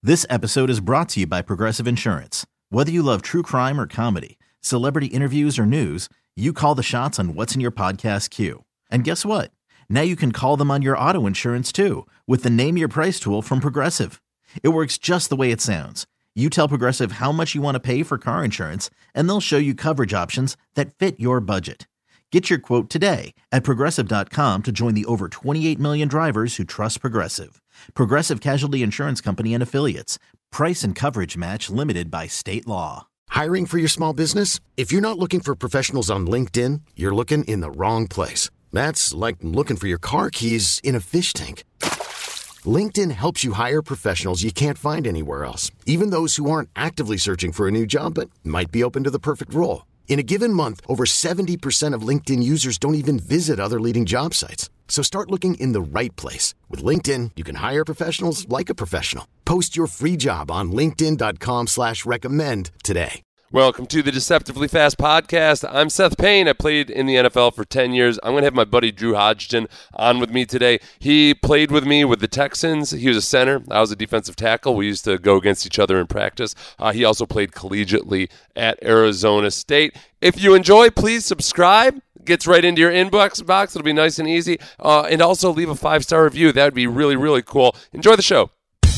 This episode is brought to you by Progressive Insurance. Whether you love true crime or comedy, celebrity interviews or news, you call the shots on what's in your podcast queue. And guess what? Now you can call them on your auto insurance too with the Name Your Price tool from Progressive. It works just the way it sounds. You tell Progressive how much you want to pay for car insurance, and they'll show you coverage options that fit your budget. Get your quote today at Progressive.com to join the over 28 million drivers who trust Progressive. Progressive Casualty Insurance Company and Affiliates. Price and coverage match limited by state law. Hiring for your small business? If you're not looking for professionals on LinkedIn, you're looking in the wrong place. That's like looking for your car keys in a fish tank. LinkedIn helps you hire professionals you can't find anywhere else, even those who aren't actively searching for a new job but might be open to the perfect role. In a given month, over 70% of LinkedIn users don't even visit other leading job sites. So start looking in the right place. With LinkedIn, you can hire professionals like a professional. Post your free job on linkedin.com/recommend today. Welcome to the Deceptively Fast podcast. I'm Seth Payne. I played in the NFL for 10 years. I'm going to have my buddy Drew Hodgson on with me today. He played with me with the Texans. He was a center. I was a defensive tackle. We used to go against each other in practice. He also played collegiately at Arizona State. If you enjoy, please subscribe. Gets right into your inbox box. It'll be nice and easy. And also leave a 5-star review. That would be really, really cool. Enjoy the show.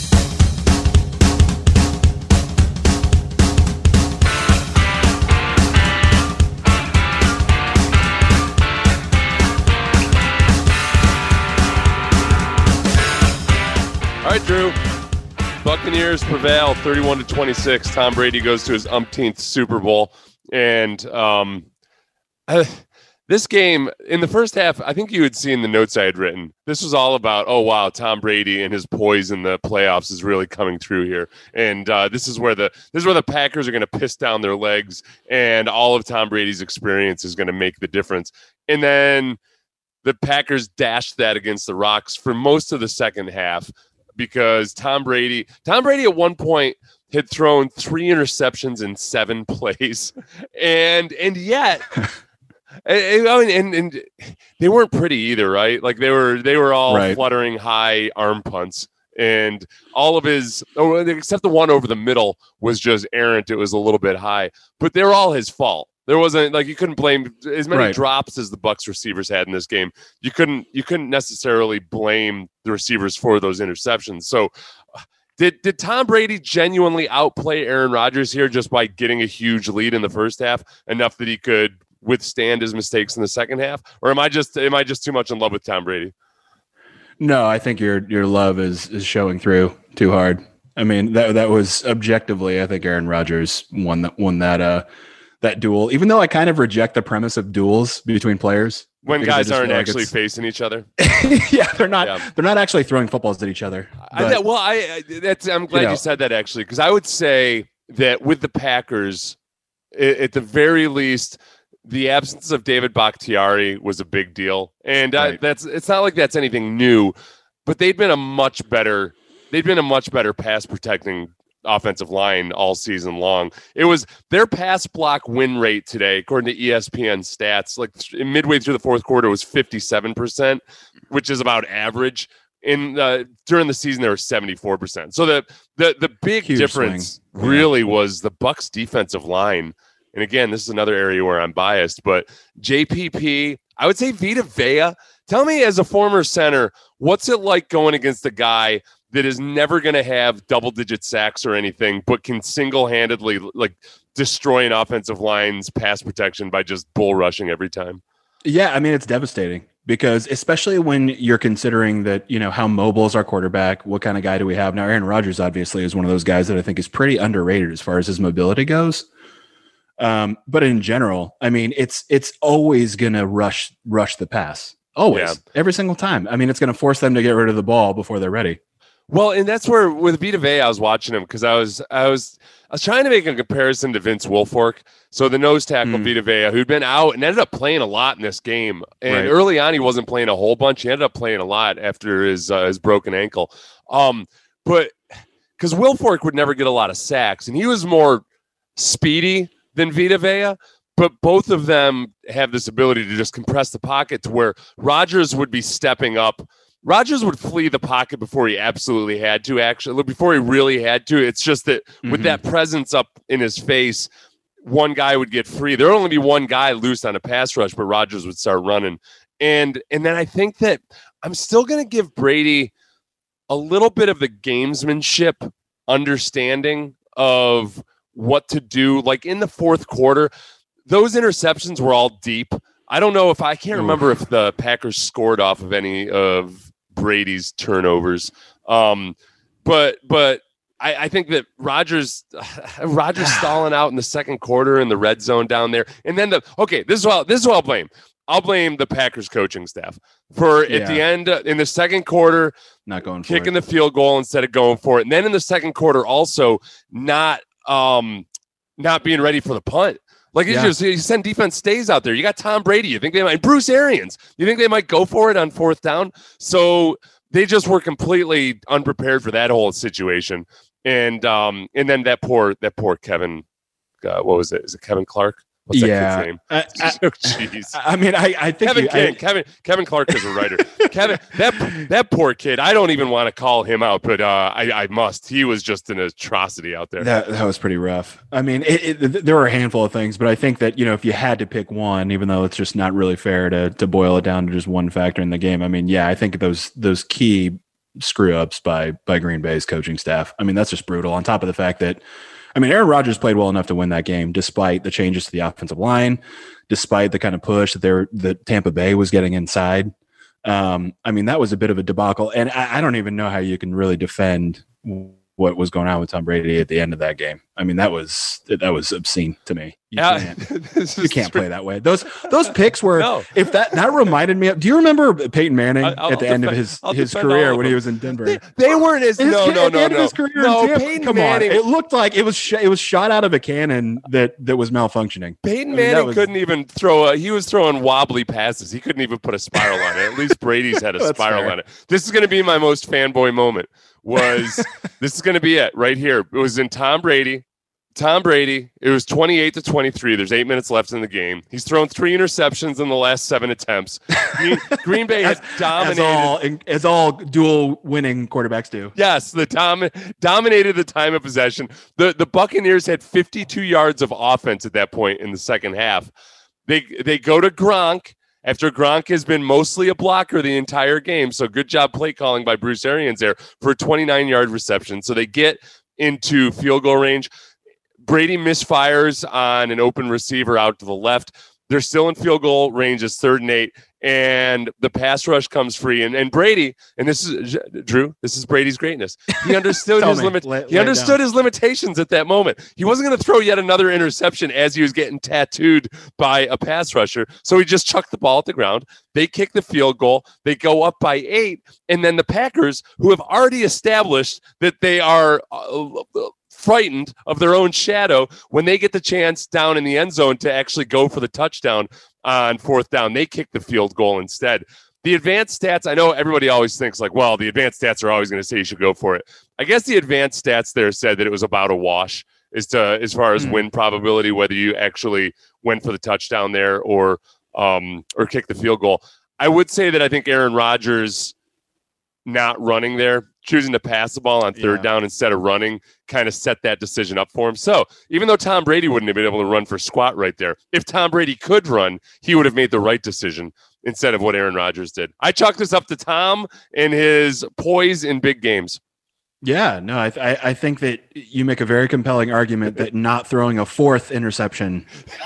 All right, Drew. Buccaneers prevail 31-26. Tom Brady goes to his umpteenth Super Bowl. And this game, in the first half, I think you had seen the notes I had written. This was all about, oh, wow, Tom Brady and his poise in the playoffs is really coming through here. And this is where the Packers are going to piss down their legs, and all of Tom Brady's experience is going to make the difference. And then the Packers dashed that against the Rocks for most of the second half, because Tom Brady at one point had thrown 3 interceptions in 7 plays, and yet, and they weren't pretty either, right? Like they were all right. Fluttering high arm punts, and all of his, except the one over the middle was just errant. It was a little bit high, but they're all his fault. There wasn't, like, you couldn't blame as many drops as the Bucs receivers had in this game. You couldn't necessarily blame the receivers for those interceptions. So did Tom Brady genuinely outplay Aaron Rodgers here just by getting a huge lead in the first half, enough that he could withstand his mistakes in the second half? Or am I just too much in love with Tom Brady? No, I think your love is showing through too hard. I mean, that was objectively, I think Aaron Rodgers won that duel, even though I kind of reject the premise of duels between players when guys aren't actually facing each other. Yeah, they're not actually throwing footballs at each other. I'm glad you said that, actually, because I would say that with the Packers, at the very least, the absence of David Bakhtiari was a big deal, and it's not like that's anything new, but they'd been a much better pass protecting offensive line all season long. It was their pass block win rate today, according to ESPN stats, like midway through the fourth quarter, was 57%, which is about average. During the season, they were 74%. So the big huge difference really was the Bucs defensive line. And again, this is another area where I'm biased, but JPP, I would say Vita Vea. Tell me, as a former center, what's it like going against a guy that is never going to have double-digit sacks or anything, but can single-handedly destroy an offensive line's pass protection by just bull rushing every time? Yeah, I mean, it's devastating, because especially when you're considering that, how mobile is our quarterback, what kind of guy do we have now? Aaron Rodgers obviously is one of those guys that I think is pretty underrated as far as his mobility goes. But in general, I mean, it's always going to rush the pass. Always, every single time. I mean, it's going to force them to get rid of the ball before they're ready. Well, and that's where with Vita Vea, I was watching him because I was trying to make a comparison to Vince Wilfork. So the nose tackle Vita Vea, who'd been out and ended up playing a lot in this game. And early on, he wasn't playing a whole bunch. He ended up playing a lot after his broken ankle. But because Wilfork would never get a lot of sacks, and he was more speedy than Vita Vea. But both of them have this ability to just compress the pocket to where Rodgers would be stepping up Rodgers would flee the pocket before he absolutely had to, actually, before he really had to. It's just that with that presence up in his face, one guy would get free. There would only be one guy loose on a pass rush, but Rodgers would start running. And then I think that I'm still going to give Brady a little bit of the gamesmanship understanding of what to do. Like in the fourth quarter, those interceptions were all deep. I don't know I can't remember if the Packers scored off of any of Brady's turnovers. But I think that Rodgers stalling out in the second quarter in the red zone down there. And then this is what I'll blame. I'll blame the Packers coaching staff for at the end in the second quarter, not going for kicking the field goal instead of going for it. And then in the second quarter, also not being ready for the punt. Like you send defense stays out there. You got Tom Brady. You think they might, Bruce Arians. You think they might go for it on fourth down? So they just were completely unprepared for that whole situation. And then that poor Kevin, what was it? Is it Kevin Clark? What's that kid's name? Jeez. I mean, I think Kevin Clark is a writer. Kevin, that poor kid. I don't even want to call him out, but I must. He was just an atrocity out there. That was pretty rough. I mean, there were a handful of things, but I think that if you had to pick one, even though it's just not really fair to boil it down to just one factor in the game. I mean, I think those key screw ups by Green Bay's coaching staff. I mean, that's just brutal. On top of the fact that, Aaron Rodgers played well enough to win that game, despite the changes to the offensive line, despite the kind of push that Tampa Bay was getting inside. That was a bit of a debacle, and I don't even know how you can really defend what was going on with Tom Brady at the end of that game. I mean, that was obscene to me. You can't play that way. Those picks were, if that reminded me of, do you remember Peyton Manning at the end of his career when he was in Denver? They weren't as, His career Peyton Manning. It looked like it was shot out of a cannon that was malfunctioning. Peyton Manning couldn't even throw he was throwing wobbly passes. He couldn't even put a spiral on it. At least Brady's had a spiral on it. This is going to be my most fanboy moment. This is going to be it right here. It was in Tom Brady. It was 28-23. There's 8 minutes left in the game. He's thrown 3 interceptions in the last 7 attempts. Green Bay has dominated. As all dual winning quarterbacks do. Yes, dominated the time of possession. The Buccaneers had 52 yards of offense at that point in the second half. They go to Gronk. After Gronk has been mostly a blocker the entire game, so good job play calling by Bruce Arians there for a 29-yard reception. So they get into field goal range. Brady misfires on an open receiver out to the left. They're still in field goal range. It's 3rd and 8, and the pass rush comes free. And Brady, and this is Drew. This is Brady's greatness. He understood his limitations at that moment. He wasn't going to throw yet another interception as he was getting tattooed by a pass rusher. So he just chucked the ball at the ground. They kick the field goal. They go up by 8, and then the Packers, who have already established that they are frightened of their own shadow, when they get the chance down in the end zone to actually go for the touchdown on 4th down, they kick the field goal instead. The advanced stats, I know everybody always thinks like, well, the advanced stats are always going to say you should go for it. I guess the advanced stats there said that it was about a wash as far as win probability, whether you actually went for the touchdown there or kick the field goal. I would say that I think Aaron Rodgers not running there, choosing to pass the ball on 3rd down instead of running, kind of set that decision up for him. So even though Tom Brady wouldn't have been able to run for squat right there, if Tom Brady could run, he would have made the right decision instead of what Aaron Rodgers did. I chalk this up to Tom and his poise in big games. Yeah, no, I think that you make a very compelling argument that not throwing a 4th interception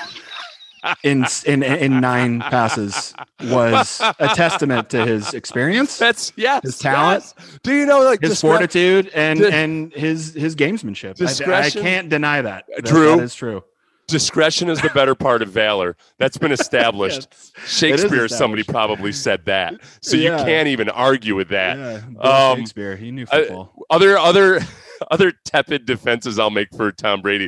in 9 passes was a testament to his experience. His talent. Yes. Do you know his fortitude and his gamesmanship? I can't deny that. Drew, that is true. Discretion is the better part of valor. That's been established. Shakespeare, somebody probably said that. So you can't even argue with that. Yeah, Shakespeare, he knew football. Other tepid defenses I'll make for Tom Brady.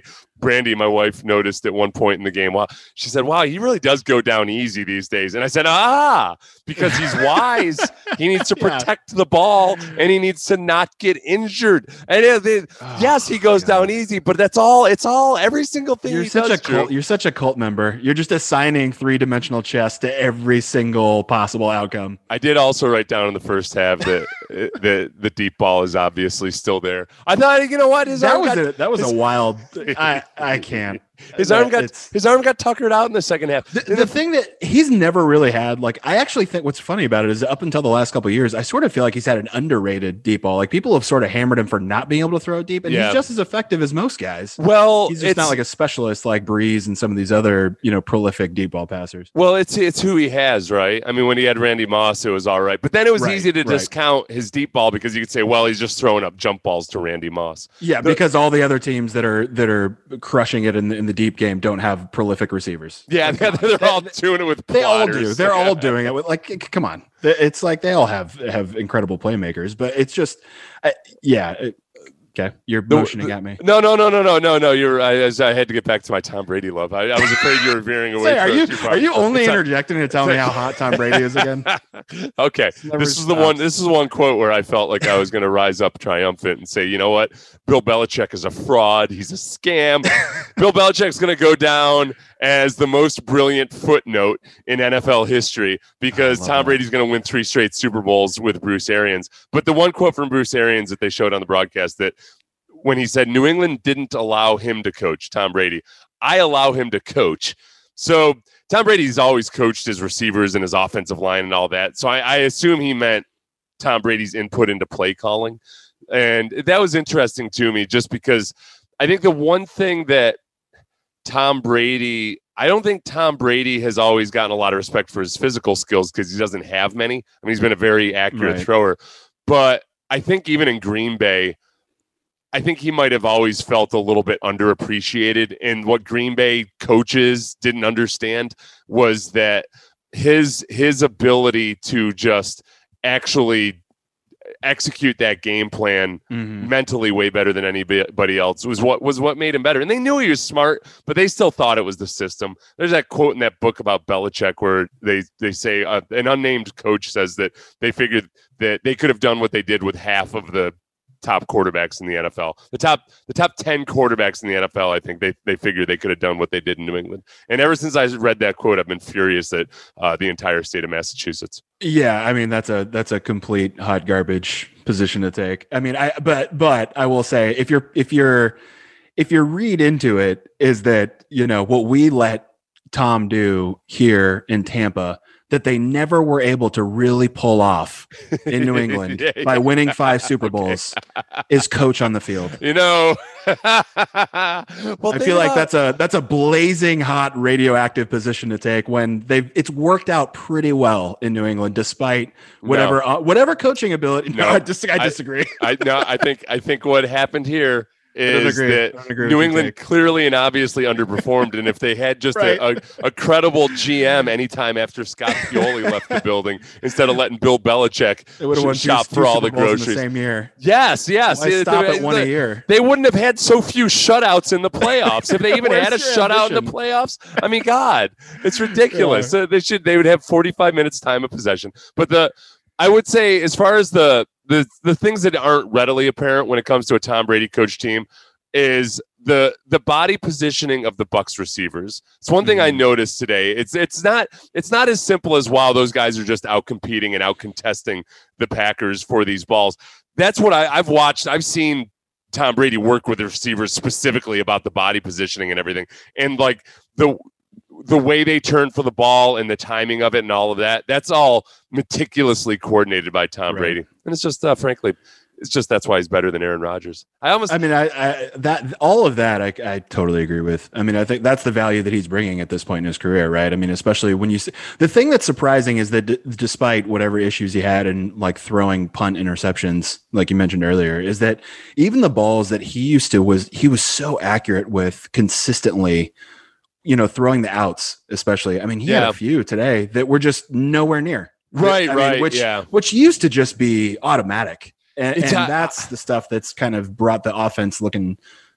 Brandy, my wife, noticed at one point in the game. Wow, she said, "Wow, he really does go down easy these days." And I said, because he's wise. He needs to protect the ball, and he needs to not get injured. And yes, he goes down easy, but that's all. It's all every single thing. You're such a cult member. You're just assigning 3-dimensional chess to every single possible outcome. I did also write down in the first half that the deep ball is obviously still there. I thought, you know what? That was a wild. I can't. His arm got tuckered out in the second half. The thing that he's never really had, like, I actually think what's funny about it is up until the last couple of years, I sort of feel like he's had an underrated deep ball. Like, people have sort of hammered him for not being able to throw it deep, and he's just as effective as most guys. Well, he's just not like a specialist like Breeze and some of these other, prolific deep ball passers. Well, it's who he has, right? I mean, when he had Randy Moss, it was all right, but then it was easy to discount his deep ball because you could say, well, he's just throwing up jump balls to Randy Moss. Yeah, because all the other teams that are crushing it in the deep game don't have prolific receivers. Yeah, they're all doing it with plotters. They all do. They're all doing it with, like, come on. It's like they all have incredible playmakers, but it's just, okay, you're motioning at me. No. You're. I had to get back to my Tom Brady love. I was afraid you were veering away. Are you only interjecting to tell me how hot Tom Brady is again? Okay, this is one quote where I felt like I was going to rise up triumphant and say, you know what, Bill Belichick is a fraud. He's a scam. Bill Belichick's going to go down as the most brilliant footnote in NFL history because Tom Brady's going to win 3 straight Super Bowls with Bruce Arians. But the one quote from Bruce Arians that they showed on the broadcast that when he said New England didn't allow him to coach Tom Brady, I allow him to coach. So Tom Brady's always coached his receivers and his offensive line and all that. So I assume he meant Tom Brady's input into play calling. And that was interesting to me just because I think the one thing that I don't think Tom Brady has always gotten a lot of respect for his physical skills because he doesn't have many. I mean, he's been a very accurate thrower. But I think even in Green Bay, I think he might have always felt a little bit underappreciated. And what Green Bay coaches didn't understand was that his ability to just actually execute that game plan mentally way better than anybody else was what made him better. And they knew he was smart, but they still thought it was the system. There's that quote in that book about Belichick where they say an unnamed coach says that they figured that they could have done what they did with half of the top quarterbacks in the NFL. The top 10 quarterbacks in the NFL, I think they figured they could have done what they did in New England. And ever since I read that quote, I've been furious at the entire state of Massachusetts. Yeah, I mean that's a complete hot garbage position to take. I mean, but I will say if your read into it is that, what we let Tom do here in Tampa that they never were able to really pull off in New England by winning 5 Super Bowls is coach on the field. Well, I feel like that's a blazing hot radioactive position to take when it's worked out pretty well in New England despite whatever coaching ability. No, I disagree. I think what happened here is that New England clearly and obviously underperformed. And if they had just a credible GM anytime after Scott Pioli left the building, instead of letting Bill Belichick shop for all the groceries. In the same year. Yes. Why stop at one a year? They wouldn't have had so few shutouts in the playoffs. If they even had a shutout in the playoffs, I mean, God, it's ridiculous. So they would have 45 minutes time of possession. But I would say as far as the things that aren't readily apparent when it comes to a Tom Brady coach team is the body positioning of the Bucs receivers. It's one thing I noticed today. It's not as simple as, wow, those guys are just out competing and out contesting the Packers for these balls. That's what I've watched. I've seen Tom Brady work with the receivers specifically about the body positioning and everything. And like the way they turn for the ball and the timing of it and all of that, that's all meticulously coordinated by Tom Brady. And it's just, frankly, that's why he's better than Aaron Rodgers. I totally agree with. I mean, I think that's the value that he's bringing at this point in his career, right? I mean, especially when you see the thing that's surprising is that despite whatever issues he had in like throwing punt interceptions, like you mentioned earlier, is that even the balls that he was so accurate with consistently, throwing the outs, especially. I mean, he had a few today that were just nowhere near. Which used to just be automatic. And that's the stuff that's kind of brought the offense looking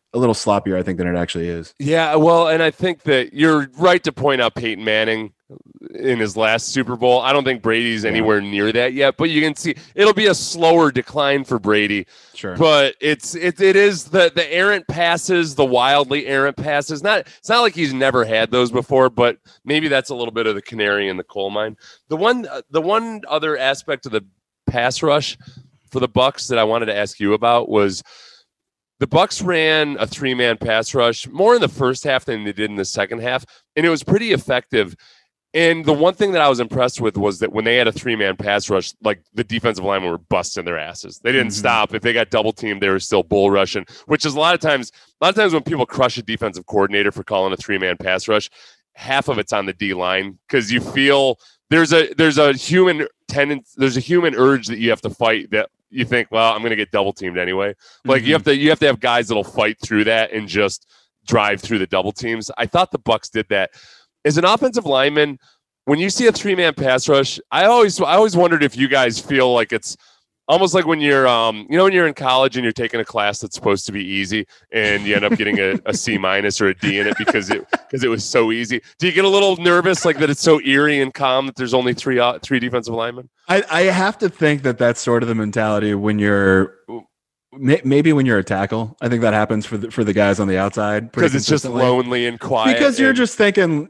sloppier, I think, than it actually is. Yeah, well, and I think that you're right to point out Peyton Manning in his last Super Bowl. I don't think Brady's anywhere near that yet, but you can see it'll be a slower decline for Brady. Sure. But it is the errant passes, the wildly errant passes. It's not like he's never had those before, but maybe that's a little bit of the canary in the coal mine. The one other aspect of the pass rush for the Bucs that I wanted to ask you about was the Bucs ran a 3-man pass rush more in the first half than they did in the second half, and it was pretty effective. And the one thing that I was impressed with was that when they had a 3-man pass rush, like the defensive linemen were busting their asses. They didn't stop. If they got double teamed, they were still bull rushing, which is a lot of times when people crush a defensive coordinator for calling a 3-man pass rush, half of it's on the D line because you feel there's a human tendency, there's a human urge that you have to fight that you think, well, I'm going to get double teamed anyway. Like you have to have guys that'll fight through that and just drive through the double teams. I thought the Bucs did that. As an offensive lineman, when you see a 3-man pass rush, I always wondered if you guys feel like it's almost like when you're when you're in college and you're taking a class that's supposed to be easy and you end up getting a C- or a D in it because it was so easy. Do you get a little nervous like that it's so eerie and calm that there's only three defensive linemen? I have to think that that's sort of the mentality when you're maybe when you're a tackle. I think that happens for the guys on the outside because it's just lonely and quiet. Because you're just thinking,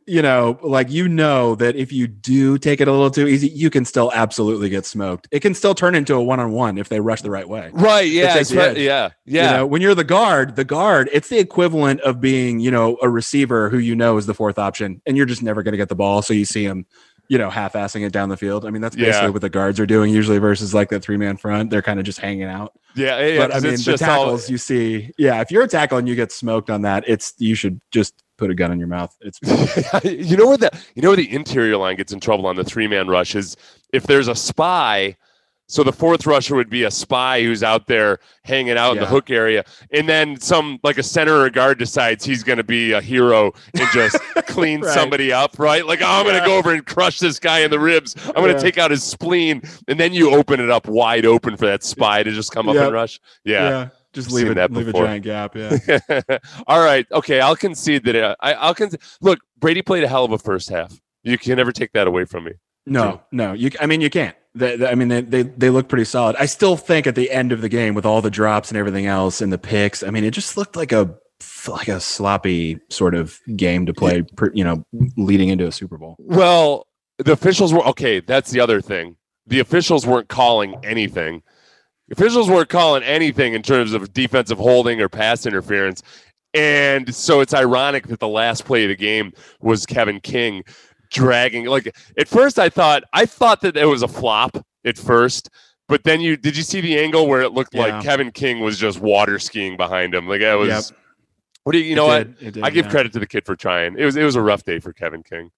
that if you do take it a little too easy, you can still absolutely get smoked. It can still turn into a one-on-one if they rush the right way. Right? Yeah. Yeah. When you're the guard, it's the equivalent of being, a receiver who is the fourth option, and you're just never going to get the ball. So you see him, half-assing it down the field. I mean, that's basically what the guards are doing usually versus like that 3-man front. They're kind of just hanging out. Yeah. But I mean, the tackles you see, if you're a tackle and you get smoked on that, you should just put a gun in your mouth. It's you know where the interior line gets in trouble on the 3-man rush is if there's a spy. So the fourth rusher would be a spy who's out there hanging out in the hook area. And then a center or a guard decides he's going to be a hero and just clean somebody up, right? Like, I'm going to go over and crush this guy in the ribs. I'm going to take out his spleen. And then you open it up wide open for that spy to just come up and rush. Yeah. Just leave a giant gap. Yeah. All right. Okay. I'll concede that. Look, Brady played a hell of a first half. You can never take that away from me. No. You can't. They look pretty solid. I still think at the end of the game with all the drops and everything else and the picks, it just looked like a sloppy sort of game to play, leading into a Super Bowl. Well, the officials were okay. That's the other thing. The officials weren't calling anything. Officials weren't calling anything in terms of defensive holding or pass interference. And so it's ironic that the last play of the game was Kevin King dragging. Like at first I thought that it was a flop at first, but then did you see the angle where it looked like Kevin King was just water skiing behind him? Like it was what do you know what? I give credit to the kid for trying. It was a rough day for Kevin King.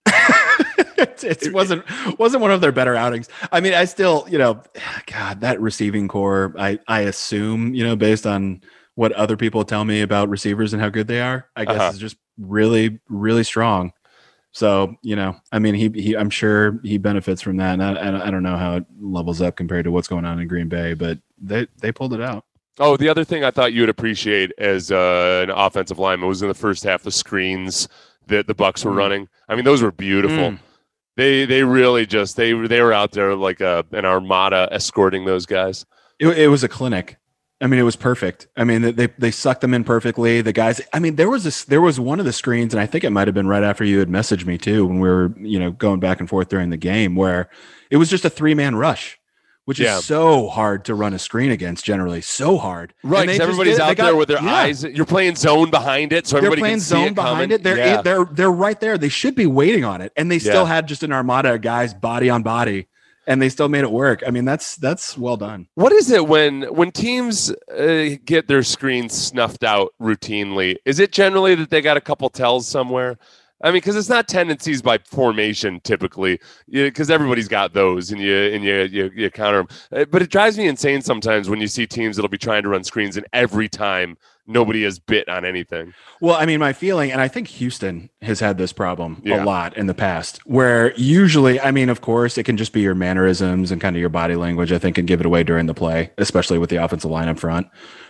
It wasn't one of their better outings. I mean, I still, God, that receiving core, I assume, based on what other people tell me about receivers and how good they are, I guess is just really, really strong. So, I'm sure he benefits from that. And I don't know how it levels up compared to what's going on in Green Bay, but they pulled it out. Oh, the other thing I thought you would appreciate as an offensive lineman was in the first half, the screens that the Bucs were running. I mean, those were beautiful. They really just they were out there like an armada escorting those guys. It was a clinic. I mean, it was perfect. I mean, they sucked them in perfectly. The guys. I mean, there was one of the screens, and I think it might have been right after you had messaged me too, when we were going back and forth during the game, where it was just a 3-man rush, which is so hard to run a screen against. Generally, so hard. Right, because everybody's out there with their eyes. You're playing zone behind it, so everybody can see it coming. They're right there. They should be waiting on it, and they still had just an armada of guys, body on body. And they still made it work. I mean, that's well done. What is it when teams get their screens snuffed out routinely? Is it generally that they got a couple tells somewhere? I mean, because it's not tendencies by formation typically, because everybody's got those, and you counter them. But it drives me insane sometimes when you see teams that'll be trying to run screens, and every time nobody has bit on anything. Well, I mean, my feeling, and I think Houston has had this problem a lot in the past, where usually, I mean, of course, it can just be your mannerisms and kind of your body language, I think, can give it away during the play, especially with the offensive line up front.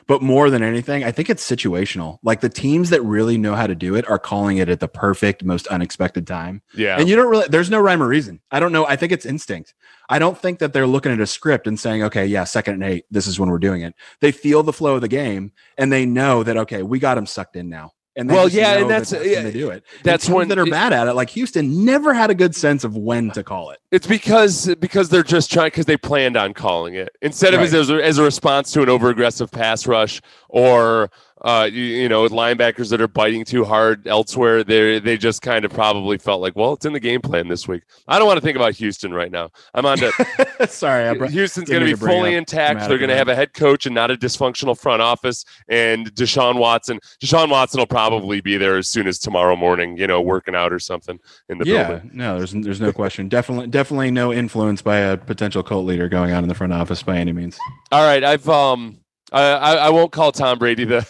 But more than anything, I think it's situational. Like the teams that really know how to do it are calling it at the perfect, most unexpected time. Yeah. And there's no rhyme or reason. I don't know. I think it's instinct. I don't think that they're looking at a script and saying, okay, yeah, 2nd and 8, this is when we're doing it. They feel the flow of the game and they know that, okay, we got them sucked in now. And and that's when they do it. That's when that are bad at it. Like Houston never had a good sense of when to call it. It's because they're just trying, because they planned on calling it instead of as a response to an over aggressive pass rush or linebackers that are biting too hard elsewhere. They just kind of probably felt like, well, it's in the game plan this week. I don't want to think about Houston right now. I'm on to sorry. Houston's going to be fully intact. They're going to have a head coach and not a dysfunctional front office. And Deshaun Watson will probably be there as soon as tomorrow morning, working out or something in the building. No, there's no question. Definitely no influence by a potential cult leader going on in the front office by any means. All right. I won't call Tom Brady the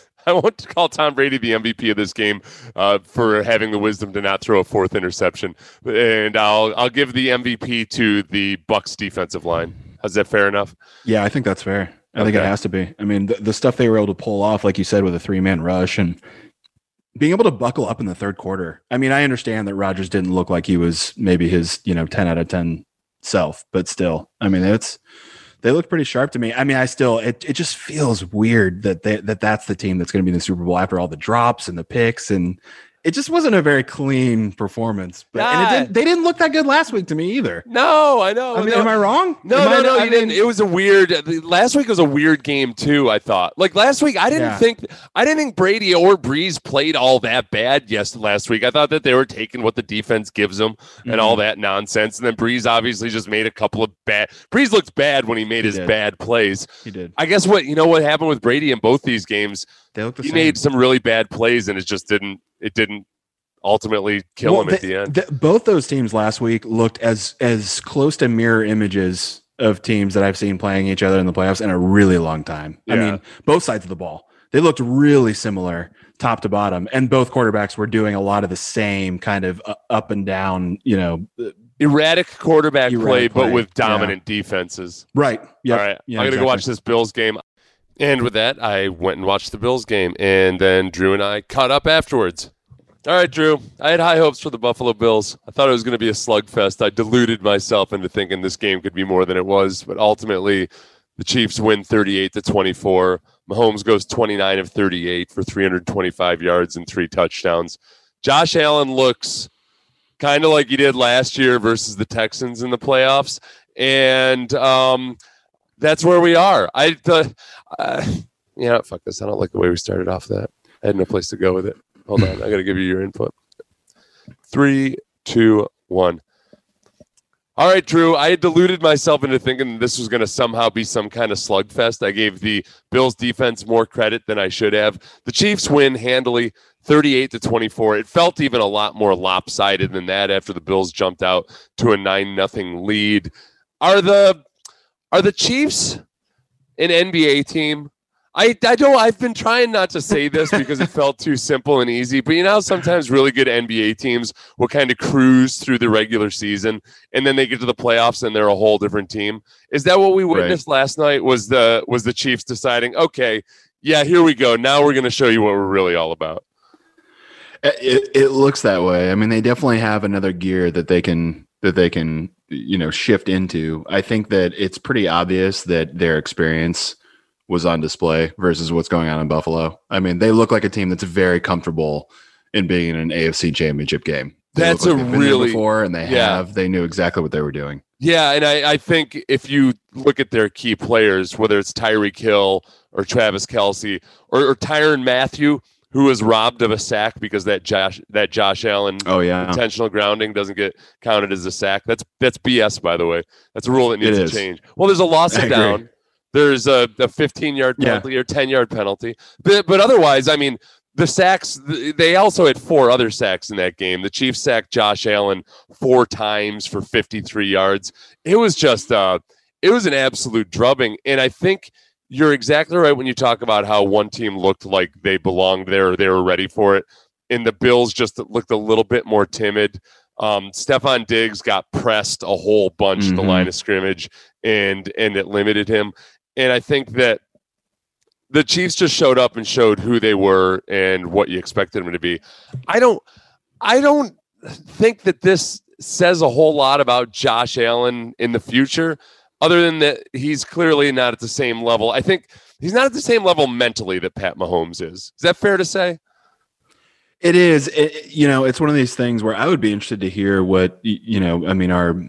MVP of this game for having the wisdom to not throw a 4th interception, and I'll give the MVP to the Bucs defensive line. Is that fair enough? Yeah, I think that's fair. I think it has to be. I mean, the stuff they were able to pull off, like you said, with a 3-man rush and being able to buckle up in the 3rd quarter. I mean, I understand that Rodgers didn't look like he was maybe his 10 out of 10 self, but still, I mean, they look pretty sharp to me. I mean, it just feels weird that that's the team that's going to be in the Super Bowl after all the drops and the picks, and it just wasn't a very clean performance. But they didn't look that good last week to me either. No, I know. I mean, am I wrong? No, you didn't. It was a weird. Last week was a weird game too. I thought. Like last week, I didn't think Brady or Breeze played all that bad. Last week I thought that they were taking what the defense gives them and all that nonsense. And then Breeze obviously just made a couple of bad. Breeze looked bad when he made his bad plays. He did. I guess what happened with Brady in both these games. He made some really bad plays, and it just didn't ultimately kill him at the end. Both those teams last week looked as close to mirror images of teams that I've seen playing each other in the playoffs in a really long time. Yeah. I mean, both sides of the ball. They looked really similar top to bottom, and both quarterbacks were doing a lot of the same kind of up and down, erratic quarterback play, but with dominant defenses. Right. Yeah. All right. I'm going to go watch this Bills game. And with that, I went and watched the Bills game, and then Drew and I caught up afterwards. All right, Drew, I had high hopes for the Buffalo Bills. I thought it was going to be a slugfest. I deluded myself into thinking this game could be more than it was, but ultimately the Chiefs win 38-24. Mahomes goes 29 of 38 for 325 yards and 3 touchdowns. Josh Allen looks kind of like he did last year versus the Texans in the playoffs, and that's where we are. Fuck this. I don't like the way we started off that. I had no place to go with it. Hold on. I got to give you your input. 3, 2, 1. All right, Drew. I had deluded myself into thinking this was going to somehow be some kind of slugfest. I gave the Bills defense more credit than I should have. The Chiefs win handily 38-24. It felt even a lot more lopsided than that after the Bills jumped out to a 9-0 lead. Are the Chiefs an NBA team? I've been trying not to say this because it felt too simple and easy, but sometimes really good NBA teams will kind of cruise through the regular season and then they get to the playoffs and they're a whole different team. Is that what we witnessed last night? Was the Chiefs deciding, okay, yeah, here we go. Now we're going to show you what we're really all about. It looks that way. I mean, they definitely have another gear that they can shift into. I think that it's pretty obvious that their experience was on display versus what's going on in Buffalo. I mean, they look like a team that's very comfortable in being in an AFC championship game. That's a really before, and they knew exactly what they were doing. Yeah, and I think if you look at their key players, whether it's Tyreek Hill or Travis Kelce or Tyrann Mathieu, who was robbed of a sack because that Josh Allen intentional grounding doesn't get counted as a sack. That's BS, by the way. That's a rule that needs to change. Well, there's a loss of down. There's a 15-yard penalty or 10-yard penalty. But otherwise, I mean, the sacks, they also had 4 other sacks in that game. The Chiefs sacked Josh Allen 4 times for 53 yards. It was just it was an absolute drubbing. And I think you're exactly right when you talk about how one team looked like they belonged there or they were ready for it. And the Bills just looked a little bit more timid. Stephon Diggs got pressed a whole bunch at the line of scrimmage, and it limited him. And I think that the Chiefs just showed up and showed who they were and what you expected them to be. I don't think that this says a whole lot about Josh Allen in the future, other than that he's clearly not at the same level. I think he's not at the same level mentally that Pat Mahomes is. Is that fair to say? It is. It's one of these things where I would be interested to hear what, our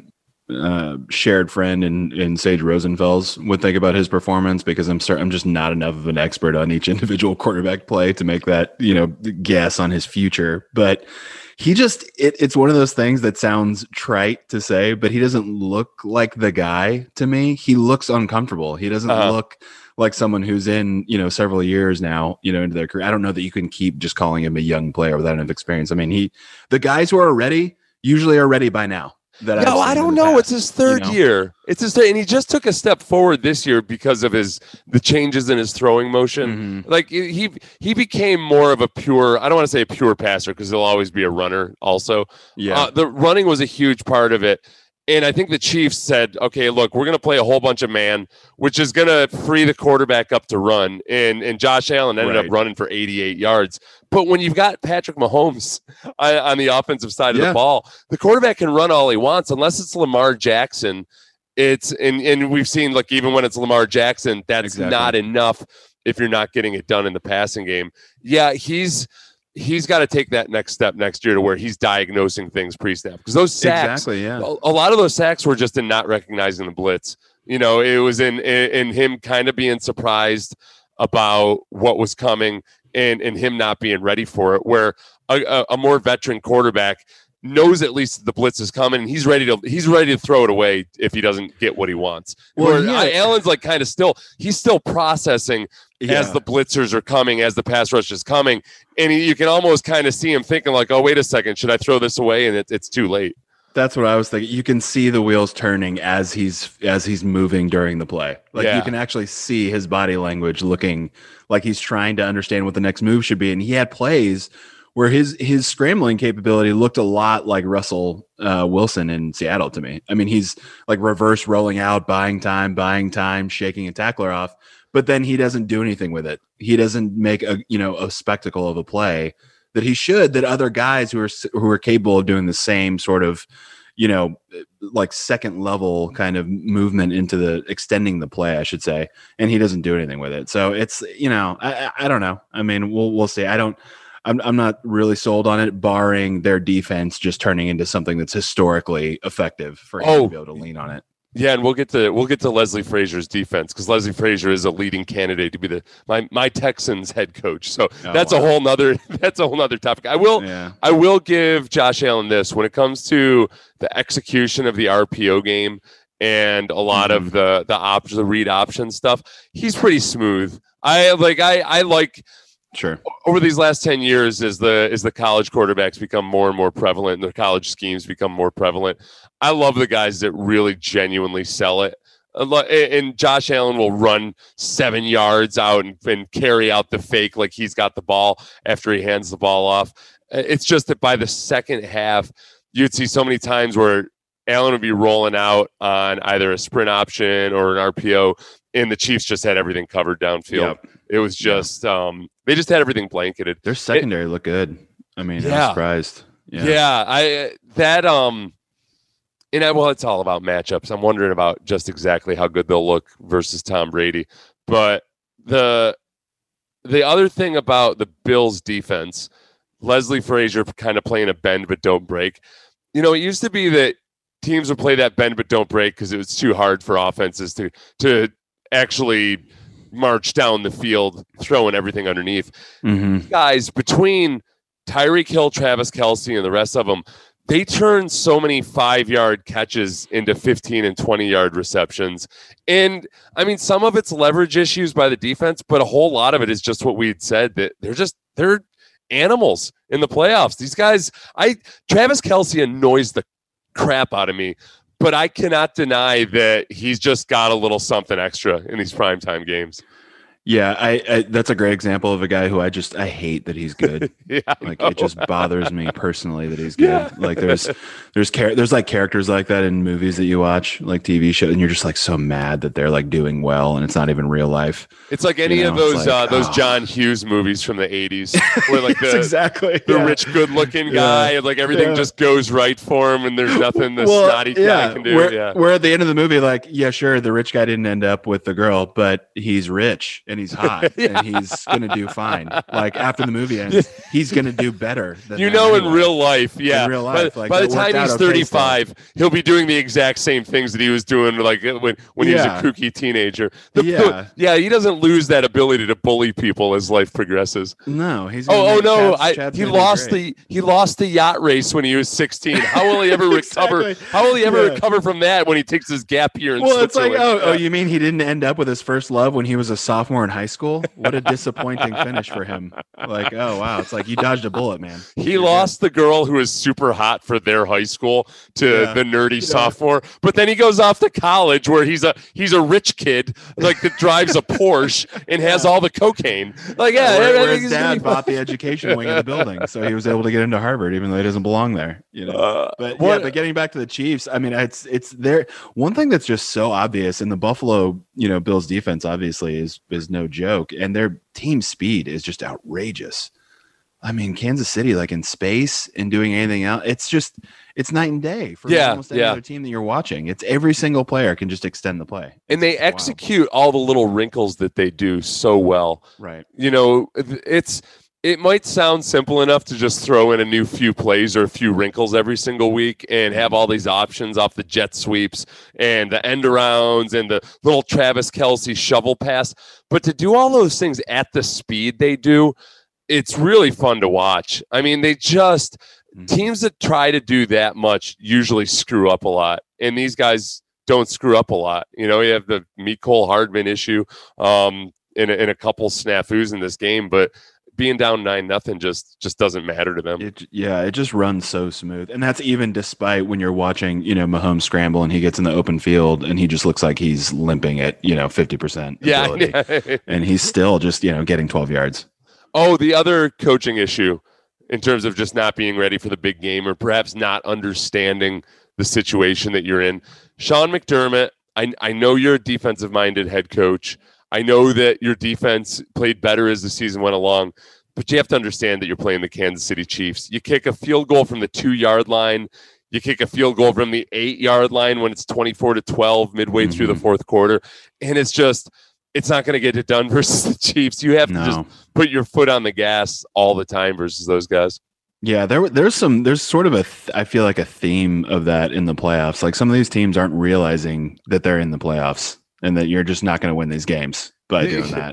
shared friend in Sage Rosenfels would think about his performance, because I'm just not enough of an expert on each individual quarterback play to make that, guess on his future. But he it's one of those things that sounds trite to say, but he doesn't look like the guy to me. He looks uncomfortable. He doesn't look like someone who's in, several years now, into their career. I don't know that you can keep just calling him a young player without enough experience. I mean, the guys who are ready usually are ready by now. I don't know. It's his third year. It's his third, and he just took a step forward this year because of the changes in his throwing motion. Mm-hmm. Like he became more of a pure. I don't want to say a pure passer, because he'll always be a runner. Also, the running was a huge part of it. And I think the Chiefs said, okay, look, we're going to play a whole bunch of man, which is going to free the quarterback up to run. And Josh Allen ended up running for 88 yards. But when you've got Patrick Mahomes on the offensive side of the ball, the quarterback can run all he wants, unless it's Lamar Jackson. And we've seen, like, even when it's Lamar Jackson, that's not enough if you're not getting it done in the passing game. Yeah, he's got to take that next step next year to where he's diagnosing things pre-snap, because those sacks, a lot of those sacks were just in not recognizing the blitz. It was in him kind of being surprised about what was coming and him not being ready for it, where a more veteran quarterback knows at least the blitz is coming and he's ready to throw it away if he doesn't get what he wants. Allen's like kind of he's still processing as the blitzers are coming, as the pass rush is coming. And you can almost kind of see him thinking like, oh, wait a second, should I throw this away? And it's too late. That's what I was thinking. You can see the wheels turning as he's moving during the play. You can actually see his body language looking like he's trying to understand what the next move should be. And he had plays where his scrambling capability looked a lot like Russell Wilson in Seattle to me. I mean, he's like reverse rolling out, buying time, shaking a tackler off, but then he doesn't do anything with it. He doesn't make a spectacle of a play that he should, that other guys who are capable of doing the same sort of, like second level kind of movement into the extending the play, I should say. And he doesn't do anything with it. So it's, I don't know. I mean, we'll see. I'm not really sold on it, barring their defense just turning into something that's historically effective for him to be able to lean on it. Yeah, and we'll get to Leslie Frazier's defense, because Leslie Frazier is a leading candidate to be my Texans head coach. So that's a whole nother topic. I will give Josh Allen this when it comes to the execution of the RPO game and a lot of the read option stuff. He's pretty smooth. I like. Sure. Over these last 10 years, as the college quarterbacks become more and more prevalent and the college schemes become more prevalent, I love the guys that really genuinely sell it. And Josh Allen will run 7 yards out and carry out the fake like he's got the ball after he hands the ball off. It's just that by the second half, you'd see so many times where Allen would be rolling out on either a sprint option or an RPO, and the Chiefs just had everything covered downfield. Yep. It was just they just had everything blanketed. Their secondary looked good. I mean, I'm surprised. It's all about matchups. I'm wondering about just exactly how good they'll look versus Tom Brady. But the other thing about the Bills defense, Leslie Frazier kind of playing a bend but don't break. It used to be that teams would play that bend but don't break because it was too hard for offenses to actually march down the field, throwing everything underneath. Mm-hmm. Guys, between Tyreek Hill, Travis Kelce, and the rest of them, they turn so many 5-yard catches into 15 and 20-yard receptions. And I mean, some of it's leverage issues by the defense, but a whole lot of it is just what we had said, that they're animals in the playoffs. These guys, Travis Kelce annoys the crap out of me, but I cannot deny that he's just got a little something extra in these primetime games. Yeah, I that's a great example of a guy who I hate that he's good. Yeah, like it just bothers me personally that he's good. Yeah. Like there's like characters like that in movies that you watch, like TV shows, and you're just like so mad that they're like doing well and it's not even real life. It's like any of those John Hughes movies from the 80s where like the rich good looking guy, like everything just goes right for him and there's nothing the snotty guy can do. Where at the end of the movie, like, yeah, sure, the rich guy didn't end up with the girl, but he's rich and he's hot and he's gonna do fine. Like after the movie ends, he's gonna do better than in real life. Yeah, in real life, by the time he's 35, he'll be doing the exact same things that he was doing like when he was a kooky teenager. He doesn't lose that ability to bully people as life progresses. No, he's he lost the yacht race when he was 16. How will he ever recover? How will he ever recover from that when he takes his gap year in Switzerland? It's like, you mean he didn't end up with his first love when he was a sophomore in high school? What a disappointing finish for him. Like, oh wow, it's like you dodged a bullet, man. He lost the girl who was super hot for their high school to the nerdy sophomore, but then he goes off to college where he's a rich kid like that drives a Porsche and has all the cocaine. Like, where his dad bought the education wing of the building, so he was able to get into Harvard even though he doesn't belong there. But getting back to the Chiefs, I mean, it's there. One thing that's just so obvious, and the Buffalo, Bills defense obviously is no joke, and their team speed is just outrageous. I mean, Kansas City, like in space and doing anything else, it's night and day for almost any other team that you're watching. It's every single player can just extend the play. And they execute all the little wrinkles that they do so well. Right. It might sound simple enough to just throw in a new few plays or a few wrinkles every single week and have all these options off the jet sweeps and the end arounds and the little Travis Kelce shovel pass. But to do all those things at the speed they do, it's really fun to watch. I mean, teams that try to do that much usually screw up a lot. And these guys don't screw up a lot. You have the Mecole Hardman issue in a couple snafus in this game, but being down 9-0 just doesn't matter to them. It just runs so smooth. And that's even despite when you're watching, Mahomes scramble and he gets in the open field and he just looks like he's limping at, 50% ability. Yeah. And he's still just, getting 12 yards. Oh, the other coaching issue in terms of just not being ready for the big game or perhaps not understanding the situation that you're in. Sean McDermott, I know you're a defensive-minded head coach. I know that your defense played better as the season went along, but you have to understand that you're playing the Kansas City Chiefs. You kick a field goal from the 2-yard line. You kick a field goal from the 8-yard line when it's 24-12 midway through the fourth quarter. And it's not going to get it done versus the Chiefs. You have to just put your foot on the gas all the time versus those guys. Yeah, there's sort of I feel like a theme of that in the playoffs. Like some of these teams aren't realizing that they're in the playoffs and that you're just not going to win these games by doing that.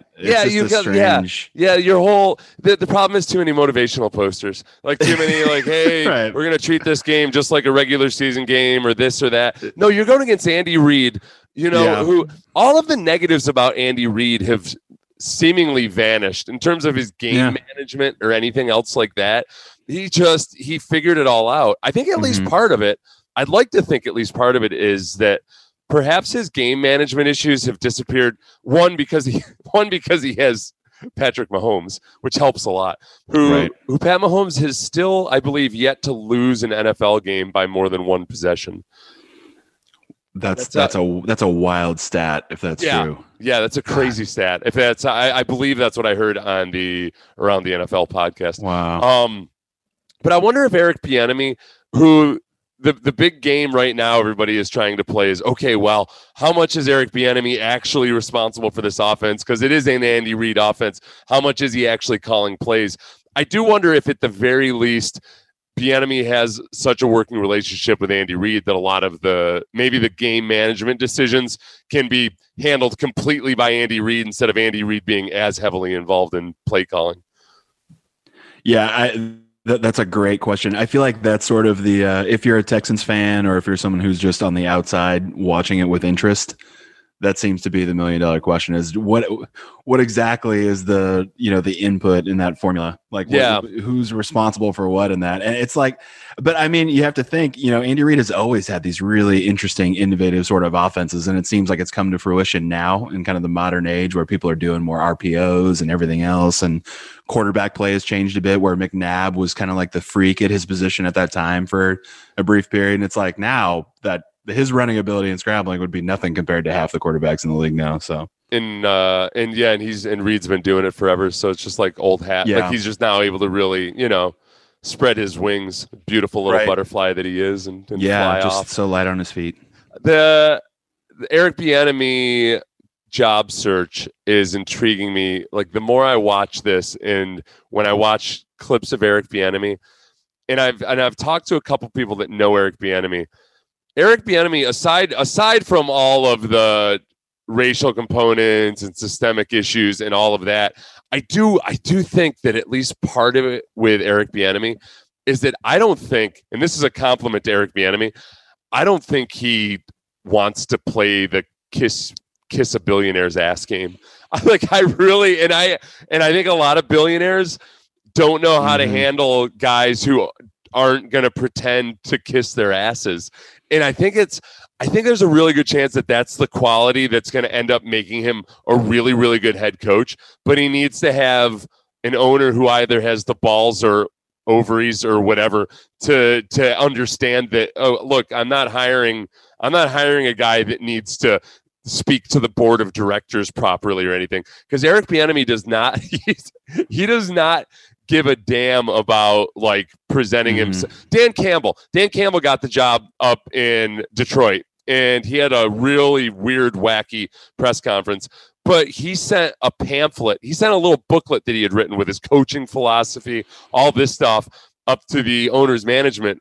Your whole the problem is too many motivational posters, like too many like, hey, right, we're going to treat this game just like a regular season game or this or that. No, you're going against Andy Reid. Who all of the negatives about Andy Reid have seemingly vanished in terms of his game management or anything else like that. He figured it all out. I think at least part of it, I'd like to think at least part of it is that perhaps his game management issues have disappeared. One, because he has Patrick Mahomes, which helps a lot. Who Pat Mahomes has still, I believe, yet to lose an NFL game by more than one possession. That's a wild stat if that's true. Yeah, that's a crazy stat. If that's, I believe that's what I heard on the Around the NFL podcast. Wow. But I wonder if Eric Bieniemy, who the big game right now everybody is trying to play is, okay, well, how much is Eric Bieniemy actually responsible for this offense? Because it is an Andy Reid offense. How much is he actually calling plays? I do wonder if at the very least Bieniemy has such a working relationship with Andy Reid that a lot of maybe the game management decisions can be handled completely by Andy Reid instead of Andy Reid being as heavily involved in play calling. Yeah, that's a great question. I feel like that's sort of the if you're a Texans fan or if you're someone who's just on the outside watching it with interest, That seems to be the $1 million question: is what exactly is the input in that formula? Like, who's responsible for what in that? And it's like, but I mean, you have to think, Andy Reid has always had these really interesting, innovative sort of offenses, and it seems like it's come to fruition now in kind of the modern age where people are doing more RPOs and everything else, and quarterback play has changed a bit, where McNabb was kind of like the freak at his position at that time for a brief period, and it's like now that his running ability and scrambling would be nothing compared to half the quarterbacks in the league now. So and Reid's been doing it forever. So it's just like old hat. Yeah. Like he's just now able to really, spread his wings, beautiful little butterfly that he is, and fly just off. So light on his feet. The Eric Bieniemy job search is intriguing me. Like the more I watch this, and when I watch clips of Eric Bieniemy, and I've talked to a couple people that know Eric Bieniemy. Eric Bieniemy, aside from all of the racial components and systemic issues and all of that, I do think that at least part of it with Eric Bieniemy is that I don't think, and this is a compliment to Eric Bieniemy, I don't think he wants to play the kiss a billionaire's ass game. I think a lot of billionaires don't know how to handle guys who aren't going to pretend to kiss their asses. And I think there's a really good chance that that's the quality that's going to end up making him a really, really good head coach. But he needs to have an owner who either has the balls or ovaries or whatever to understand that, oh, look, I'm not hiring a guy that needs to speak to the board of directors properly or anything. Because Eric Bieniemy does not give a damn about like presenting himself. Dan Campbell got the job up in Detroit, and he had a really weird, wacky press conference, but he sent a pamphlet. He sent a little booklet that he had written with his coaching philosophy, all this stuff, up to the owners or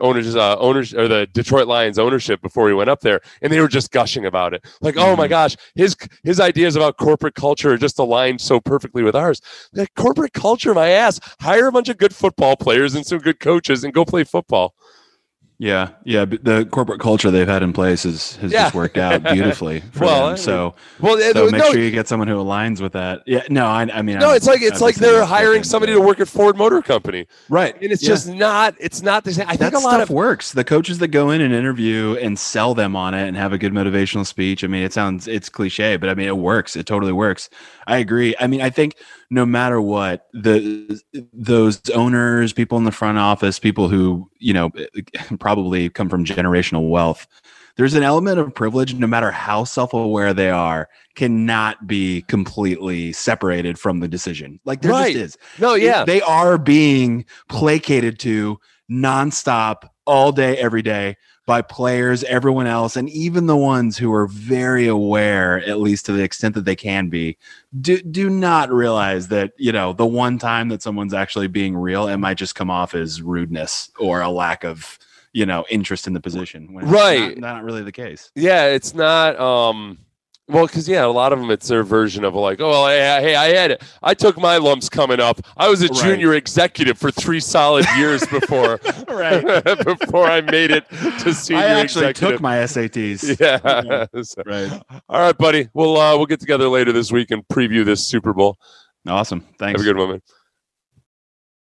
the Detroit Lions ownership before he went up there. And they were just gushing about it. Like, oh my gosh, his ideas about corporate culture are just aligned so perfectly with ours. Like, corporate culture, my ass, hire a bunch of good football players and some good coaches and go play football. Yeah. But the corporate culture they've had in place has just worked out beautifully for them. So make sure you get someone who aligns with that. Yeah, no, I mean, it's like they're hiring somebody to work at Ford Motor Company, right? And it's just not. It's not the same. I think that stuff works. The coaches that go in and interview and sell them on it and have a good motivational speech. I mean, it's cliche, but I mean, it works. It totally works. I agree. I mean, I think no matter what, those owners, people in the front office, people who, probably come from generational wealth, there's an element of privilege, no matter how self-aware they are, cannot be completely separated from the decision. Like there just is. No, yeah. They are being placated to nonstop all day, every day, by players, everyone else, and even the ones who are very aware, at least to the extent that they can be, do not realize that, the one time that someone's actually being real, it might just come off as rudeness or a lack of, interest in the position. When it's not really the case. Yeah, it's not. Well, because a lot of them, it's their version of like, oh, well, hey, I took my lumps coming up. I was a junior executive for 3 solid years before, before I made it to senior. I actually executive. took my SATs. Yeah. So, right. All right, buddy. We'll get together later this week and preview this Super Bowl. Awesome. Thanks. Have a good one, man.